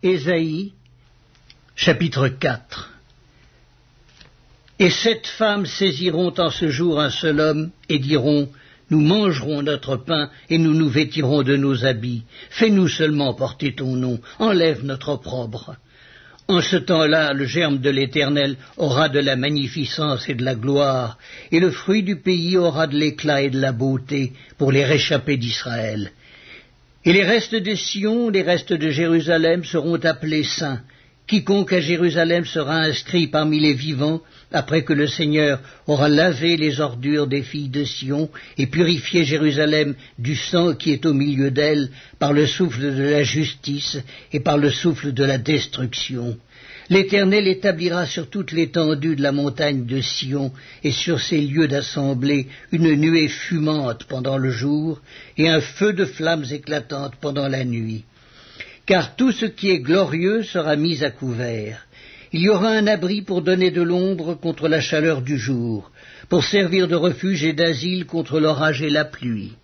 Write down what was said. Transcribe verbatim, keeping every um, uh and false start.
Ésaïe, chapitre quatre. Et sept femmes saisiront en ce jour un seul homme, et diront, nous mangerons notre pain, et nous nous vêtirons de nos habits. Fais-nous seulement porter ton nom, enlève notre opprobre. En ce temps-là, le germe de l'Éternel aura de la magnificence et de la gloire, et le fruit du pays aura de l'éclat et de la beauté pour les réchappés d'Israël. Et les restes de Sion, les restes de Jérusalem seront appelés saints. Quiconque à Jérusalem sera inscrit parmi les vivants, après que le Seigneur aura lavé les ordures des filles de Sion et purifié Jérusalem du sang qui est au milieu d'elle par le souffle de la justice et par le souffle de la destruction. L'Éternel établira sur toute l'étendue de la montagne de Sion et sur ses lieux d'assemblée une nuée fumante pendant le jour et un feu de flammes éclatantes pendant la nuit. Car tout ce qui est glorieux sera mis à couvert. Il y aura un abri pour donner de l'ombre contre la chaleur du jour, pour servir de refuge et d'asile contre l'orage et la pluie.